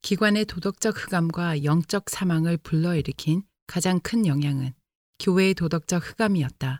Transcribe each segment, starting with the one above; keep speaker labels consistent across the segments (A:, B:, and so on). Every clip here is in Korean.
A: 기관의 도덕적 흑암과 영적 사망을 불러일으킨 가장 큰 영향은 교회의 도덕적 흑암이었다.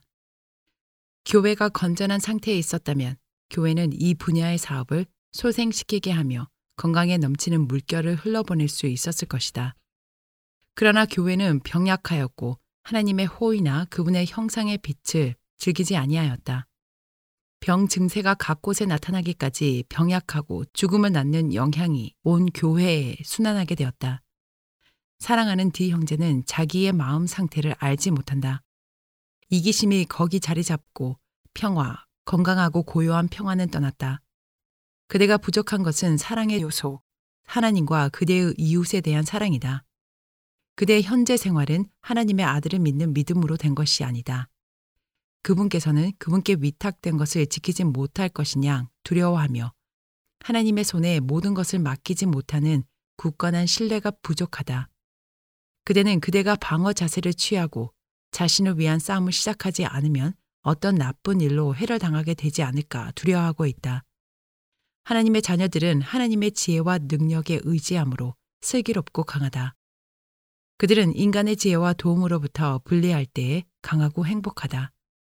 A: 교회가 건전한 상태에 있었다면 교회는 이 분야의 사업을 소생시키게 하며 건강에 넘치는 물결을 흘러보낼 수 있었을 것이다. 그러나 교회는 병약하였고 하나님의 호의나 그분의 형상의 빛을 즐기지 아니하였다. 병 증세가 각 곳에 나타나기까지 병약하고 죽음을 낳는 영향이 온 교회에 순환하게 되었다. 사랑하는 D 형제는 자기의 마음 상태를 알지 못한다. 이기심이 거기 자리 잡고 평화, 건강하고 고요한 평화는 떠났다. 그대가 부족한 것은 사랑의 요소, 하나님과 그대의 이웃에 대한 사랑이다. 그대의 현재 생활은 하나님의 아들을 믿는 믿음으로 된 것이 아니다. 그분께서는 그분께 위탁된 것을 지키지 못할 것이냐 두려워하며 하나님의 손에 모든 것을 맡기지 못하는 굳건한 신뢰가 부족하다. 그대는 그대가 방어 자세를 취하고 자신을 위한 싸움을 시작하지 않으면 어떤 나쁜 일로 해를 당하게 되지 않을까 두려워하고 있다. 하나님의 자녀들은 하나님의 지혜와 능력에 의지함으로 슬기롭고 강하다. 그들은 인간의 지혜와 도움으로부터 분리할 때에 강하고 행복하다.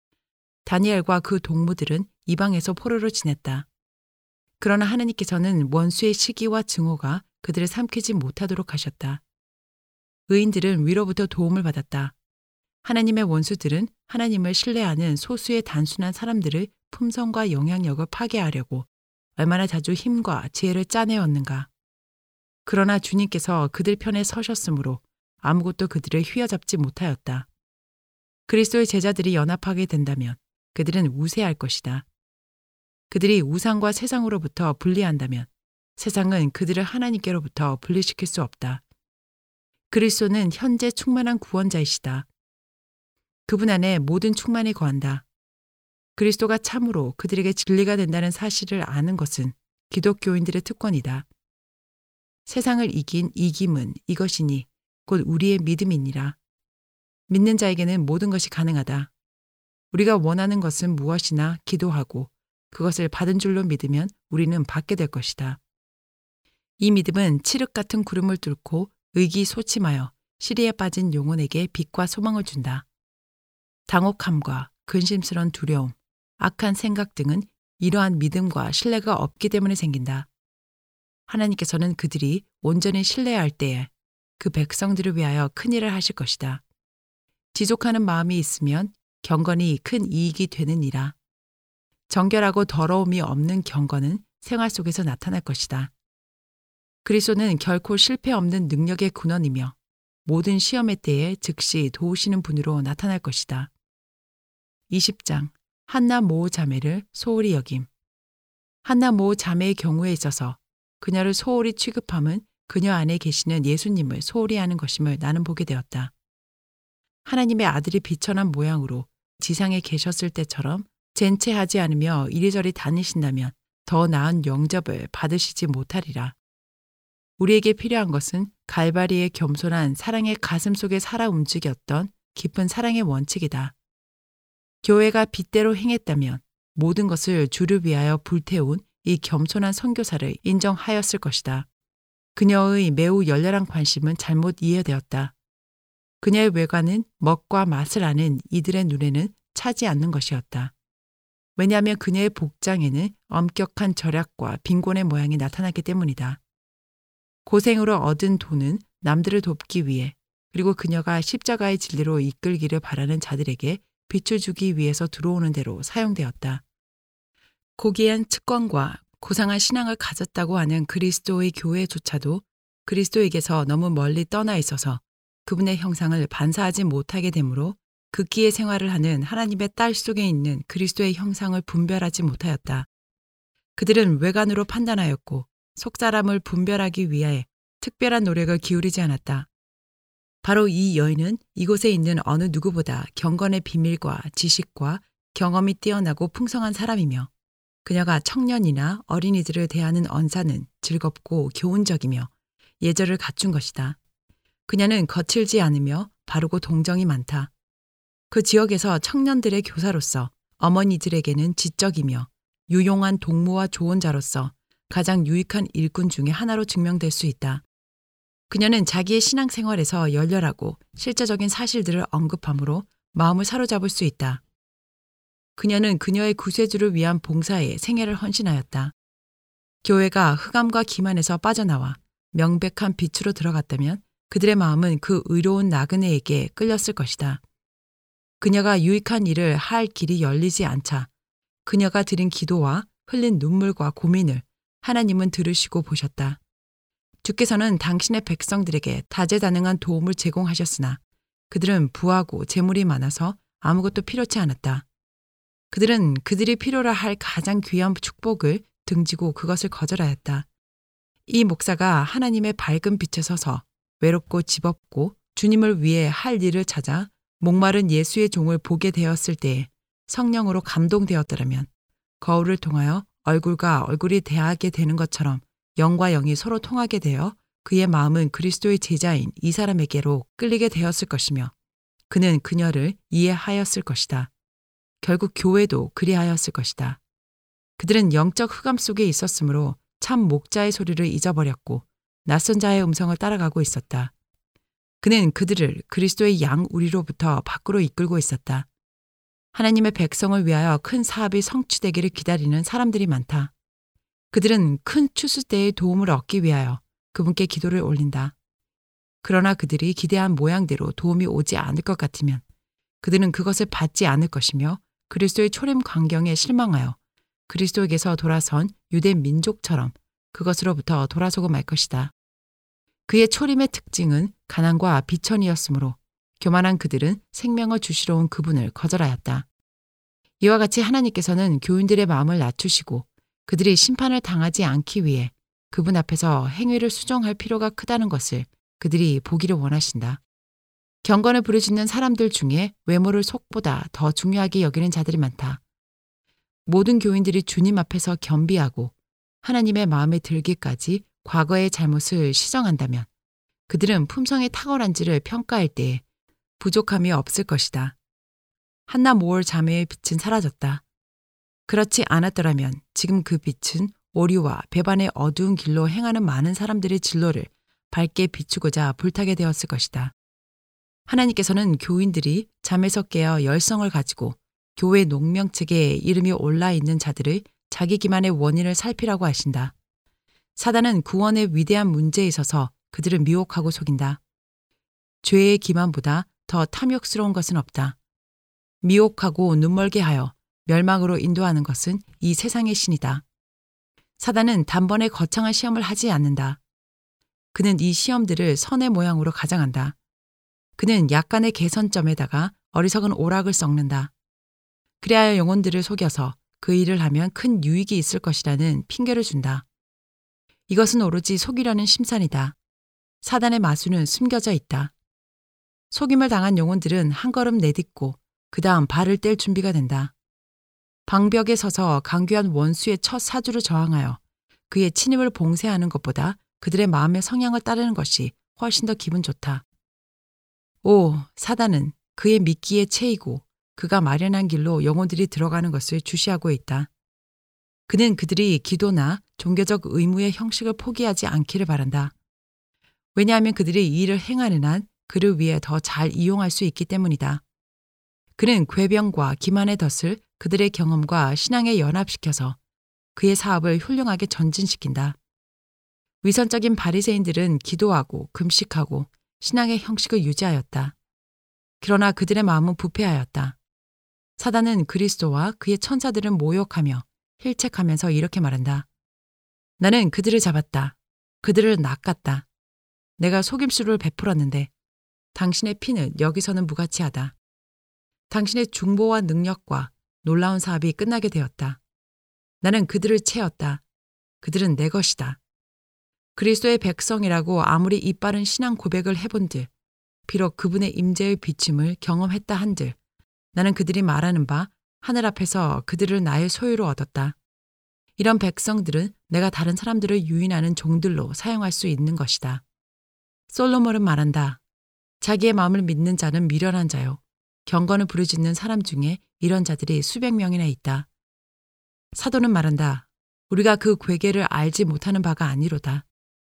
A: 다니엘과 그 동무들은 이방에서 포로로 지냈다. 그러나 하나님께서는 원수의 시기와 증오가 그들을 삼키지 못하도록 하셨다. 의인들은 위로부터 도움을 받았다. 하나님의 원수들은 하나님을 신뢰하는 소수의 단순한 사람들의 품성과 영향력을 파괴하려고 얼마나 자주 힘과 지혜를 짜내었는가. 그러나 주님께서 그들 편에 서셨으므로 아무것도 그들을 휘어잡지 못하였다. 그리스도의 제자들이 연합하게 된다면 그들은 우세할 것이다. 그들이 우상과 세상으로부터 분리한다면 세상은 그들을 하나님께로부터 분리시킬 수 없다. 그리스도는 현재 충만한 구원자이시다. 그분 안에 모든 충만이 거한다. 그리스도가 참으로 그들에게 진리가 된다는 사실을 아는 것은 기독교인들의 특권이다. 세상을 이긴 이김은 이것이니 곧 우리의 믿음이니라. 믿는 자에게는 모든 것이 가능하다. 우리가 원하는 것은 무엇이나 기도하고 그것을 받은 줄로 믿으면 우리는 받게 될 것이다. 이 믿음은 칠흑 같은 구름을 뚫고 의기소침하여 시리에 빠진 영혼에게 빛과 소망을 준다. 당혹함과 근심스러운 두려움, 악한 생각 등은 이러한 믿음과 신뢰가 없기 때문에 생긴다. 하나님께서는 그들이 온전히 신뢰할 때에 그 백성들을 위하여 큰일을 하실 것이다. 지속하는 마음이 있으면 경건이 큰 이익이 되느니라. 정결하고 더러움이 없는 경건은 생활 속에서 나타날 것이다. 그리스도는 결코 실패 없는 능력의 근원이며 모든 시험의 때에 즉시 도우시는 분으로 나타날 것이다. 20장 한나 모호 자매를 소홀히 여김. 한나 모호 자매의 경우에 있어서 그녀를 소홀히 취급함은 그녀 안에 계시는 예수님을 소홀히 하는 것임을 나는 보게 되었다. 하나님의 아들이 비천한 모양으로 지상에 계셨을 때처럼 젠체하지 않으며 이리저리 다니신다면 더 나은 영접을 받으시지 못하리라. 우리에게 필요한 것은 갈바리의 겸손한 사랑의 가슴 속에 살아 움직였던 깊은 사랑의 원칙이다. 교회가 빗대로 행했다면 모든 것을 주를 위하여 불태운 이 겸손한 선교사를 인정하였을 것이다. 그녀의 매우 열렬한 관심은 잘못 이해되었다. 그녀의 외관은 멋과 맛을 아는 이들의 눈에는 차지 않는 것이었다. 왜냐하면 그녀의 복장에는 엄격한 절약과 빈곤의 모양이 나타났기 때문이다. 고생으로 얻은 돈은 남들을 돕기 위해 그리고 그녀가 십자가의 진리로 이끌기를 바라는 자들에게 빛을 주기 위해서 들어오는 대로 사용되었다. 고귀한 측권과 고상한 신앙을 가졌다고 하는 그리스도의 교회조차도 그리스도에게서 너무 멀리 떠나 있어서 그분의 형상을 반사하지 못하게 되므로 극기의 생활을 하는 하나님의 딸 속에 있는 그리스도의 형상을 분별하지 못하였다. 그들은 외관으로 판단하였고 속사람을 분별하기 위해 특별한 노력을 기울이지 않았다. 바로 이 여인은 이곳에 있는 어느 누구보다 경건의 비밀과 지식과 경험이 뛰어나고 풍성한 사람이며 그녀가 청년이나 어린이들을 대하는 언사는 즐겁고 교훈적이며 예절을 갖춘 것이다. 그녀는 거칠지 않으며 바르고 동정이 많다. 그 지역에서 청년들의 교사로서 어머니들에게는 지적이며 유용한 동무와 조언자로서 가장 유익한 일꾼 중에 하나로 증명될 수 있다. 그녀는 자기의 신앙생활에서 열렬하고 실제적인 사실들을 언급함으로 마음을 사로잡을 수 있다. 그녀는 그녀의 구세주를 위한 봉사에 생애를 헌신하였다. 교회가 흑암과 기만에서 빠져나와 명백한 빛으로 들어갔다면 그들의 마음은 그 의로운 나그네에게 끌렸을 것이다. 그녀가 유익한 일을 할 길이 열리지 않자 그녀가 드린 기도와 흘린 눈물과 고민을 하나님은 들으시고 보셨다. 주께서는 당신의 백성들에게 다재다능한 도움을 제공하셨으나 그들은 부하고 재물이 많아서 아무것도 필요치 않았다. 그들은 그들이 필요로 할 가장 귀한 축복을 등지고 그것을 거절하였다. 이 목사가 하나님의 밝은 빛에 서서 외롭고 집없고 주님을 위해 할 일을 찾아 목마른 예수의 종을 보게 되었을 때에 성령으로 감동되었더라면 거울을 통하여 얼굴과 얼굴이 대하게 되는 것처럼 영과 영이 서로 통하게 되어 그의 마음은 그리스도의 제자인 이 사람에게로 끌리게 되었을 것이며 그는 그녀를 이해하였을 것이다. 결국 교회도 그리하였을 것이다. 그들은 영적 흑암 속에 있었으므로 참 목자의 소리를 잊어버렸고 낯선 자의 음성을 따라가고 있었다. 그는 그들을 그리스도의 양 우리로부터 밖으로 이끌고 있었다. 하나님의 백성을 위하여 큰 사업이 성취되기를 기다리는 사람들이 많다. 그들은 큰 추수 때의 도움을 얻기 위하여 그분께 기도를 올린다. 그러나 그들이 기대한 모양대로 도움이 오지 않을 것 같으면 그들은 그것을 받지 않을 것이며 그리스도의 초림 광경에 실망하여 그리스도에게서 돌아선 유대 민족처럼 그것으로부터 돌아서고 말 것이다. 그의 초림의 특징은 가난과 비천이었으므로 교만한 그들은 생명을 주시러 온 그분을 거절하였다. 이와 같이 하나님께서는 교인들의 마음을 낮추시고 그들이 심판을 당하지 않기 위해 그분 앞에서 행위를 수정할 필요가 크다는 것을 그들이 보기를 원하신다. 경건을 부르짖는 사람들 중에 외모를 속보다 더 중요하게 여기는 자들이 많다. 모든 교인들이 주님 앞에서 겸비하고 하나님의 마음에 들기까지 과거의 잘못을 시정한다면 그들은 품성이 탁월한지를 평가할 때에 부족함이 없을 것이다. 한나 모월 자매의 빛은 사라졌다. 그렇지 않았더라면 지금 그 빛은 오류와 배반의 어두운 길로 행하는 많은 사람들의 진로를 밝게 비추고자 불타게 되었을 것이다. 하나님께서는 교인들이 잠에서 깨어 열성을 가지고 교회 농명책에 이름이 올라 있는 자들의 자기 기만의 원인을 살피라고 하신다. 사단은 구원의 위대한 문제에 있어서 그들을 미혹하고 속인다. 죄의 기만보다 더 탐욕스러운 것은 없다. 미혹하고 눈멀게 하여 멸망으로 인도하는 것은 이 세상의 신이다. 사단은 단번에 거창한 시험을 하지 않는다. 그는 이 시험들을 선의 모양으로 가장한다. 그는 약간의 개선점에다가 어리석은 오락을 썩는다. 그리하여 영혼들을 속여서 그 일을 하면 큰 유익이 있을 것이라는 핑계를 준다. 이것은 오로지 속이려는 심산이다. 사단의 마수는 숨겨져 있다. 속임을 당한 영혼들은 한 걸음 내딛고 그 다음 발을 뗄 준비가 된다. 방벽에 서서 강귀한 원수의 첫 사주를 저항하여 그의 침입을 봉쇄하는 것보다 그들의 마음의 성향을 따르는 것이 훨씬 더 기분 좋다. 오, 사단은 그의 미끼에 채이고 그가 마련한 길로 영혼들이 들어가는 것을 주시하고 있다. 그는 그들이 기도나 종교적 의무의 형식을 포기하지 않기를 바란다. 왜냐하면 그들이 이 일을 행하는 한 그를 위해 더 잘 이용할 수 있기 때문이다. 그는 궤병과 기만의 덫을 그들의 경험과 신앙에 연합시켜서 그의 사업을 훌륭하게 전진시킨다. 위선적인 바리새인들은 기도하고 금식하고 신앙의 형식을 유지하였다. 그러나 그들의 마음은 부패하였다. 사단은 그리스도와 그의 천사들을 모욕하며 힐책하면서 이렇게 말한다. 나는 그들을 잡았다. 그들을 낚았다. 내가 속임수를 베풀었는데 당신의 피는 여기서는 무가치하다. 당신의 중보와 능력과 놀라운 사업이 끝나게 되었다. 나는 그들을 채웠다. 그들은 내 것이다. 그리스도의 백성이라고 아무리 이빠른 신앙 고백을 해본들, 비록 그분의 임재의 비침을 경험했다 한들, 나는 그들이 말하는 바 하늘 앞에서 그들을 나의 소유로 얻었다. 이런 백성들은 내가 다른 사람들을 유인하는 종들로 사용할 수 있는 것이다. 솔로몬은 말한다. 자기의 마음을 믿는 자는 미련한 자요. 경건을 부르짖는 사람 중에 이런 자들이 수백 명이나 있다. 사도는 말한다. 우리가 그 괴계를 알지 못하는 바가 아니로다.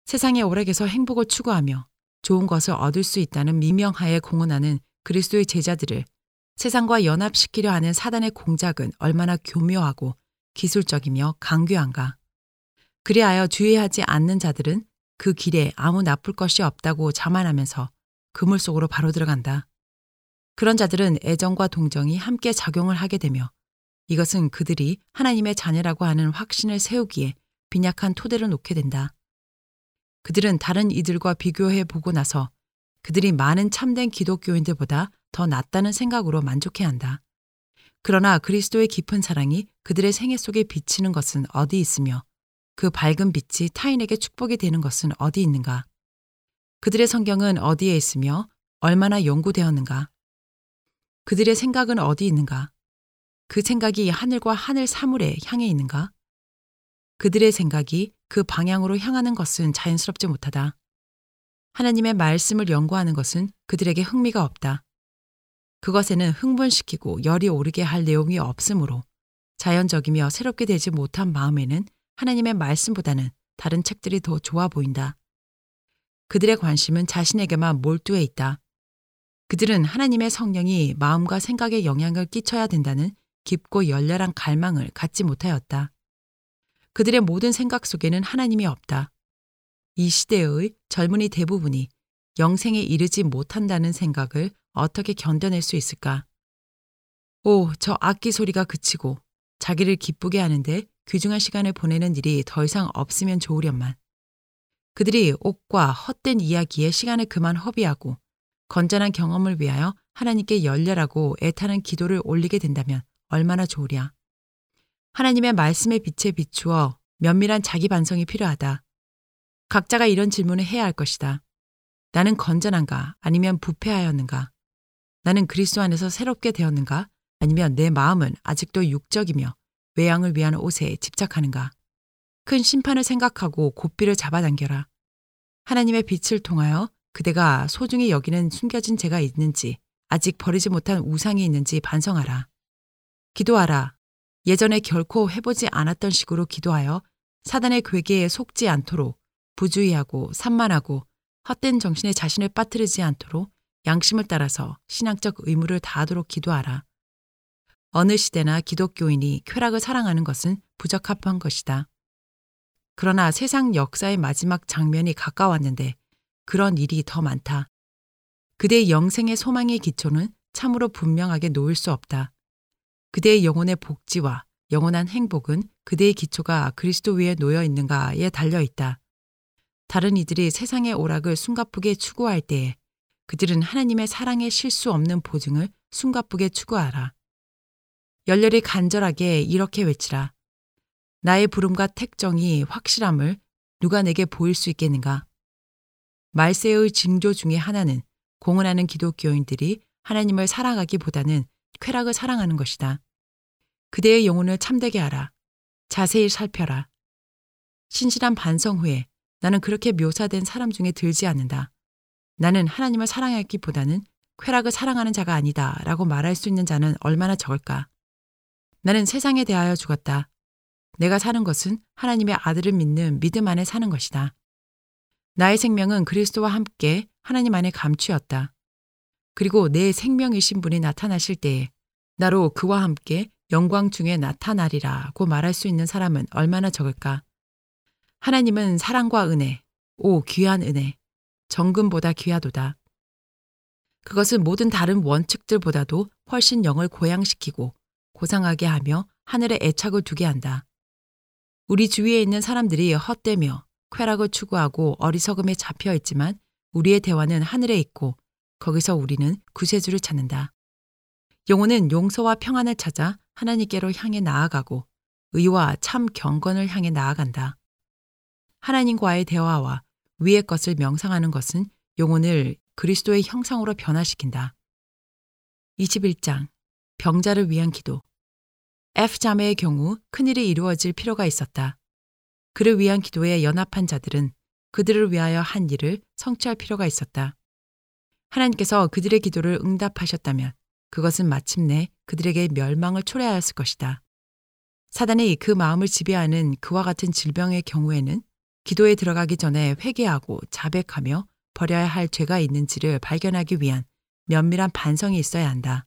A: 세상의 오락에서 행복을 추구하며 좋은 것을 얻을 수 있다는 미명하에 공언하는 그리스도의 제자들을 세상과 연합시키려 하는 사단의 공작은 얼마나 교묘하고 기술적이며 강교한가. 그리하여 주의하지 않는 자들은 그 길에 아무 나쁠 것이 없다고 자만하면서 그물 속으로 바로 들어간다. 그런 자들은 애정과 동정이 함께 작용을 하게 되며 이것은 그들이 하나님의 자녀라고 하는 확신을 세우기에 빈약한 토대를 놓게 된다. 그들은 다른 이들과 비교해 보고 나서 그들이 많은 참된 기독교인들보다 더 낫다는 생각으로 만족해야 한다. 그러나 그리스도의 깊은 사랑이 그들의 생애 속에 비치는 것은 어디 있으며 그 밝은 빛이 타인에게 축복이 되는 것은 어디 있는가? 그들의 성경은 어디에 있으며 얼마나 연구되었는가? 그들의 생각은 어디 있는가? 그 생각이 하늘과 하늘 사물에 향해 있는가? 그들의 생각이 그 방향으로 향하는 것은 자연스럽지 못하다. 하나님의 말씀을 연구하는 것은 그들에게 흥미가 없다. 그것에는 흥분시키고 열이 오르게 할 내용이 없으므로 자연적이며 새롭게 되지 못한 마음에는 하나님의 말씀보다는 다른 책들이 더 좋아 보인다. 그들의 관심은 자신에게만 몰두해 있다. 그들은 하나님의 성령이 마음과 생각에 영향을 끼쳐야 된다는 깊고 열렬한 갈망을 갖지 못하였다. 그들의 모든 생각 속에는 하나님이 없다. 이 시대의 젊은이 대부분이 영생에 이르지 못한다는 생각을 어떻게 견뎌낼 수 있을까? 오, 저 악기 소리가 그치고 자기를 기쁘게 하는데 귀중한 시간을 보내는 일이 더 이상 없으면 좋으련만. 그들이 옥과 헛된 이야기에 시간을 그만 허비하고 건전한 경험을 위하여 하나님께 열렬하고 애타는 기도를 올리게 된다면 얼마나 좋으랴. 하나님의 말씀의 빛에 비추어 면밀한 자기 반성이 필요하다. 각자가 이런 질문을 해야 할 것이다. 나는 건전한가 아니면 부패하였는가? 나는 그리스도 안에서 새롭게 되었는가 아니면 내 마음은 아직도 육적이며 외양을 위한 옷에 집착하는가? 큰 심판을 생각하고 고삐를 잡아당겨라. 하나님의 빛을 통하여 그대가 소중히 여기는 숨겨진 죄가 있는지 아직 버리지 못한 우상이 있는지 반성하라. 기도하라. 예전에 결코 해보지 않았던 식으로 기도하여 사단의 괴계에 속지 않도록 부주의하고 산만하고 헛된 정신에 자신을 빠뜨리지 않도록 양심을 따라서 신앙적 의무를 다하도록 기도하라. 어느 시대나 기독교인이 쾌락을 사랑하는 것은 부적합한 것이다. 그러나 세상 역사의 마지막 장면이 가까웠는데 그런 일이 더 많다. 그대의 영생의 소망의 기초는 참으로 분명하게 놓을 수 없다. 그대의 영혼의 복지와 영원한 행복은 그대의 기초가 그리스도 위에 놓여 있는가에 달려 있다. 다른 이들이 세상의 오락을 숨가쁘게 추구할 때에 그들은 하나님의 사랑의 실수 없는 보증을 숨가쁘게 추구하라. 열렬히 간절하게 이렇게 외치라. 나의 부름과 택정이 확실함을 누가 내게 보일 수 있겠는가? 말세의 징조 중에 하나는 공언하는 기독교인들이 하나님을 사랑하기보다는 쾌락을 사랑하는 것이다. 그대의 영혼을 참되게 하라. 자세히 살펴라. 신실한 반성 후에 나는 그렇게 묘사된 사람 중에 들지 않는다. 나는 하나님을 사랑하기보다는 쾌락을 사랑하는 자가 아니다 라고 말할 수 있는 자는 얼마나 적을까? 나는 세상에 대하여 죽었다. 내가 사는 것은 하나님의 아들을 믿는 믿음 안에 사는 것이다. 나의 생명은 그리스도와 함께 하나님 안에 감추었다. 그리고 내 생명이신 분이 나타나실 때에 나로 그와 함께 영광 중에 나타나리라고 말할 수 있는 사람은 얼마나 적을까? 하나님은 사랑과 은혜, 오 귀한 은혜, 정금보다 귀하도다. 그것은 모든 다른 원칙들보다도 훨씬 영을 고양시키고 고상하게 하며 하늘에 애착을 두게 한다. 우리 주위에 있는 사람들이 헛되며 쾌락을 추구하고 어리석음에 잡혀 있지만 우리의 대화는 하늘에 있고 거기서 우리는 구세주를 찾는다. 영혼은 용서와 평안을 찾아 하나님께로 향해 나아가고 의와 참 경건을 향해 나아간다. 하나님과의 대화와 위의 것을 명상하는 것은 영혼을 그리스도의 형상으로 변화시킨다. 21장 병자를 위한 기도. F자매의 경우 큰일이 이루어질 필요가 있었다. 그를 위한 기도에 연합한 자들은 그들을 위하여 한 일을 성취할 필요가 있었다. 하나님께서 그들의 기도를 응답하셨다면 그것은 마침내 그들에게 멸망을 초래하였을 것이다. 사단이 그 마음을 지배하는 그와 같은 질병의 경우에는 기도에 들어가기 전에 회개하고 자백하며 버려야 할 죄가 있는지를 발견하기 위한 면밀한 반성이 있어야 한다.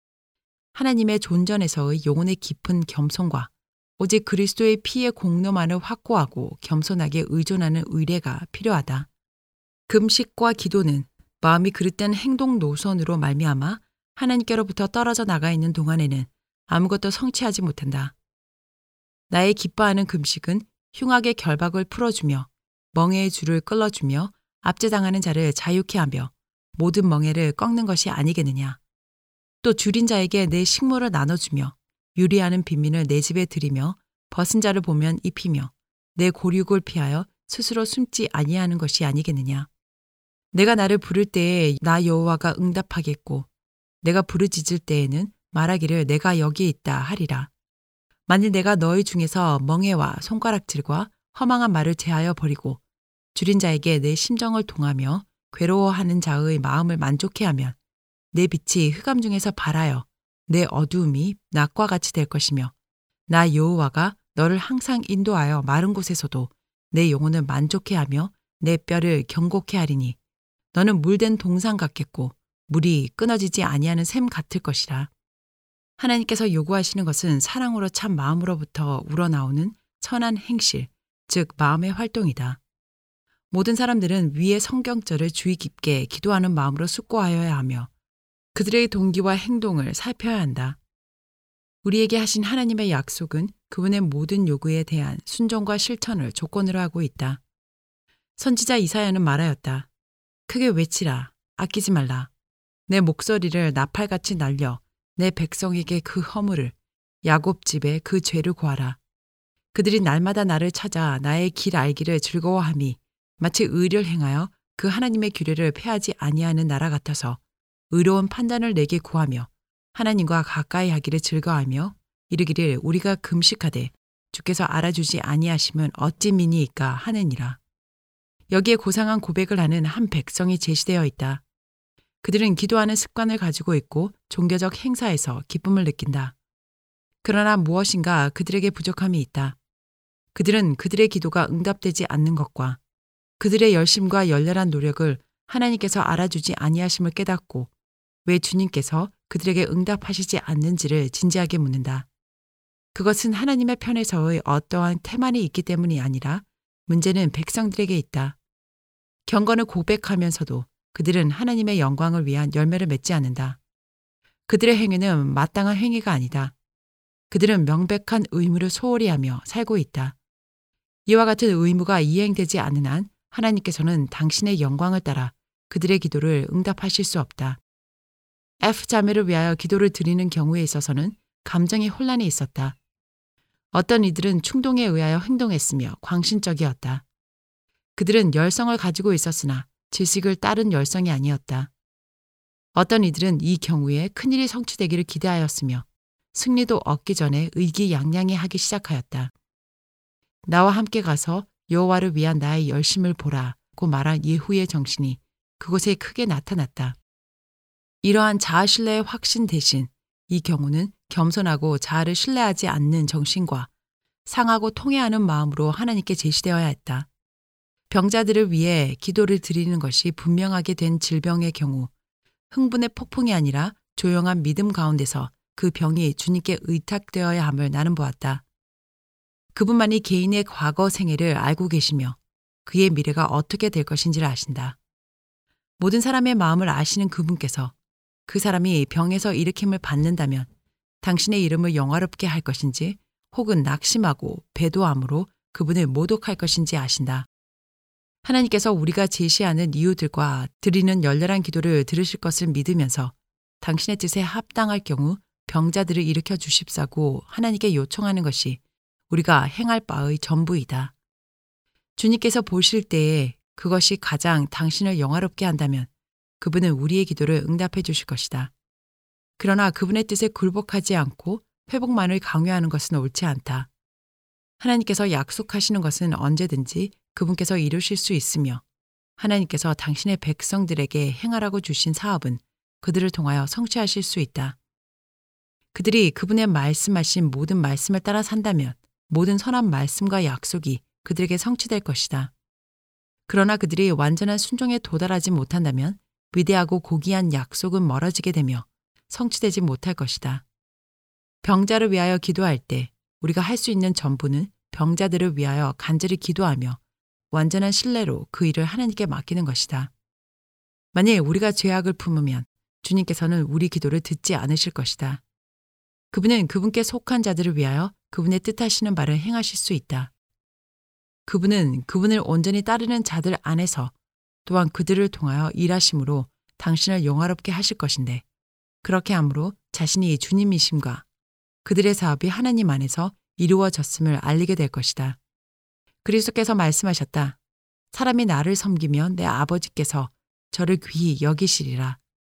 A: 하나님의 존전에서의 영혼의 깊은 겸손과 오직 그리스도의 피의 공로만을 확고하고 겸손하게 의존하는 의례가 필요하다. 금식과 기도는 마음이 그릇된 행동 노선으로 말미암아 하나님께로부터 떨어져 나가 있는 동안에는 아무것도 성취하지 못한다. 나의 기뻐하는 금식은 흉악의 결박을 풀어주며 멍에의 줄을 끌어주며 압제당하는 자를 자유케 하며 모든 멍에를 꺾는 것이 아니겠느냐. 또 줄인 자에게 내 식물을 나눠주며 유리하는 빈민을 내 집에 들이며 벗은 자를 보면 입히며 내 고륙을 피하여 스스로 숨지 아니하는 것이 아니겠느냐. 내가 나를 부를 때에 나 여호와가 응답하겠고 내가 부르짖을 때에는 말하기를 내가 여기 있다 하리라. 만일 내가 너희 중에서 멍에와 손가락질과 허망한 말을 제하여 버리고 줄인 자에게 내 심정을 동하며 괴로워하는 자의 마음을 만족해 하면 내 빛이 흑암 중에서 발하여 내 어두움이 낮과 같이 될 것이며 나 여호와가 너를 항상 인도하여 마른 곳에서도 내 영혼을 만족해 하며 내 뼈를 경고케 하리니 너는 물된 동상 같겠고 물이 끊어지지 아니하는 샘 같을 것이라. 하나님께서 요구하시는 것은 사랑으로 참 마음으로부터 우러나오는 선한 행실, 즉 마음의 활동이다. 모든 사람들은 위의 성경절을 주의 깊게 기도하는 마음으로 숙고하여야 하며 그들의 동기와 행동을 살펴야 한다. 우리에게 하신 하나님의 약속은 그분의 모든 요구에 대한 순종과 실천을 조건으로 하고 있다. 선지자 이사야는 말하였다. 크게 외치라, 아끼지 말라. 내 목소리를 나팔같이 날려 내 백성에게 그 허물을, 야곱 집에 그 죄를 고하라. 그들이 날마다 나를 찾아 나의 길 알기를 즐거워함이 마치 의를 행하여 그 하나님의 규례를 폐하지 아니하는 나라 같아서 의로운 판단을 내게 구하며 하나님과 가까이 하기를 즐거워하며 이르기를 우리가 금식하되 주께서 알아주지 아니하심은 어찌 미니이까 하느니라. 여기에 고상한 고백을 하는 한 백성이 제시되어 있다. 그들은 기도하는 습관을 가지고 있고 종교적 행사에서 기쁨을 느낀다. 그러나 무엇인가 그들에게 부족함이 있다. 그들은 그들의 기도가 응답되지 않는 것과 그들의 열심과 열렬한 노력을 하나님께서 알아주지 아니하심을 깨닫고 왜 주님께서 그들에게 응답하시지 않는지를 진지하게 묻는다. 그것은 하나님의 편에서의 어떠한 태만이 있기 때문이 아니라 문제는 백성들에게 있다. 경건을 고백하면서도 그들은 하나님의 영광을 위한 열매를 맺지 않는다. 그들의 행위는 마땅한 행위가 아니다. 그들은 명백한 의무를 소홀히 하며 살고 있다. 이와 같은 의무가 이행되지 않는 한 하나님께서는 당신의 영광을 따라 그들의 기도를 응답하실 수 없다. F자매를 위하여 기도를 드리는 경우에 있어서는 감정의 혼란이 있었다. 어떤 이들은 충동에 의하여 행동했으며 광신적이었다. 그들은 열성을 가지고 있었으나 지식을 따른 열성이 아니었다. 어떤 이들은 이 경우에 큰일이 성취되기를 기대하였으며 승리도 얻기 전에 의기양양해 하기 시작하였다. 나와 함께 가서 여호와를 위한 나의 열심을 보라고 말한 예후의 정신이 그곳에 크게 나타났다. 이러한 자아 신뢰의 확신 대신 이 경우는 겸손하고 자아를 신뢰하지 않는 정신과 상하고 통회하는 마음으로 하나님께 제시되어야 했다. 병자들을 위해 기도를 드리는 것이 분명하게 된 질병의 경우 흥분의 폭풍이 아니라 조용한 믿음 가운데서 그 병이 주님께 의탁되어야 함을 나는 보았다. 그분만이 개인의 과거 생애를 알고 계시며 그의 미래가 어떻게 될 것인지를 아신다. 모든 사람의 마음을 아시는 그분께서 그 사람이 병에서 일으킴을 받는다면 당신의 이름을 영화롭게 할 것인지 혹은 낙심하고 배도함으로 그분을 모독할 것인지 아신다. 하나님께서 우리가 제시하는 이유들과 드리는 열렬한 기도를 들으실 것을 믿으면서 당신의 뜻에 합당할 경우 병자들을 일으켜 주십사고 하나님께 요청하는 것이 우리가 행할 바의 전부이다. 주님께서 보실 때에 그것이 가장 당신을 영화롭게 한다면 그분은 우리의 기도를 응답해 주실 것이다. 그러나 그분의 뜻에 굴복하지 않고 회복만을 강요하는 것은 옳지 않다. 하나님께서 약속하시는 것은 언제든지 그분께서 이루실 수 있으며 하나님께서 당신의 백성들에게 행하라고 주신 사업은 그들을 통하여 성취하실 수 있다. 그들이 그분의 말씀하신 모든 말씀을 따라 산다면 모든 선한 말씀과 약속이 그들에게 성취될 것이다. 그러나 그들이 완전한 순종에 도달하지 못한다면 위대하고 고귀한 약속은 멀어지게 되며 성취되지 못할 것이다. 병자를 위하여 기도할 때 우리가 할 수 있는 전부는 병자들을 위하여 간절히 기도하며 완전한 신뢰로 그 일을 하나님께 맡기는 것이다. 만일 우리가 죄악을 품으면 주님께서는 우리 기도를 듣지 않으실 것이다. 그분은 그분께 속한 자들을 위하여 그분의 뜻하시는 바를 행하실 수 있다. 그분은 그분을 온전히 따르는 자들 안에서 또한 그들을 통하여 일하심으로 당신을 영화롭게 하실 것인데 그렇게 함으로 자신이 주님이심과 그들의 사업이 하나님 안에서 이루어졌음을 알리게 될 것이다. 그리스도께서 말씀하셨다. 사람이 나를 섬기면 내 아버지께서 저를 귀히 여기시리라.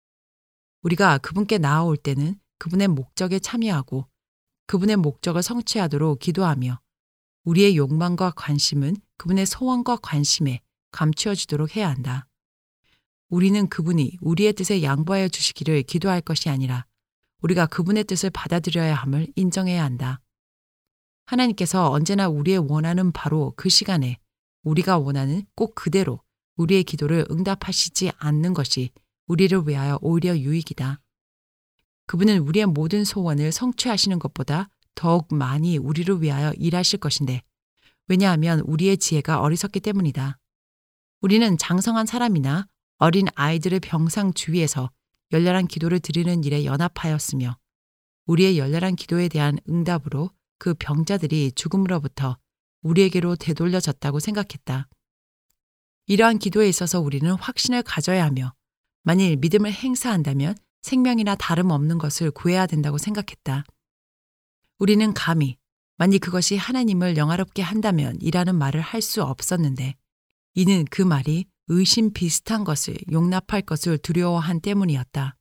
A: 우리가 그분께 나아올 때는 그분의 목적에 참여하고 그분의 목적을 성취하도록 기도하며 우리의 욕망과 관심은 그분의 소원과 관심에 감추어지도록 해야 한다. 우리는 그분이 우리의 뜻에 양보하여 주시기를 기도할 것이 아니라 우리가 그분의 뜻을 받아들여야 함을 인정해야 한다. 하나님께서 언제나 우리의 원하는 바로 그 시간에 우리가 원하는 꼭 그대로 우리의 기도를 응답하시지 않는 것이 우리를 위하여 오히려 유익이다. 그분은 우리의 모든 소원을 성취하시는 것보다 더욱 많이 우리를 위하여 일하실 것인데 왜냐하면 우리의 지혜가 어리석기 때문이다. 우리는 장성한 사람이나 어린 아이들의 병상 주위에서 열렬한 기도를 드리는 일에 연합하였으며 우리의 열렬한 기도에 대한 응답으로 그 병자들이 죽음으로부터 우리에게로 되돌려졌다고 생각했다. 이러한 기도에 있어서 우리는 확신을 가져야 하며 만일 믿음을 행사한다면 생명이나 다름없는 것을 구해야 된다고 생각했다. 우리는 감히 만일 그것이 하나님을 영화롭게 한다면 이라는 말을 할 수 없었는데 이는 그 말이 의심 비슷한 것을 용납할 것을 두려워한 때문이었다.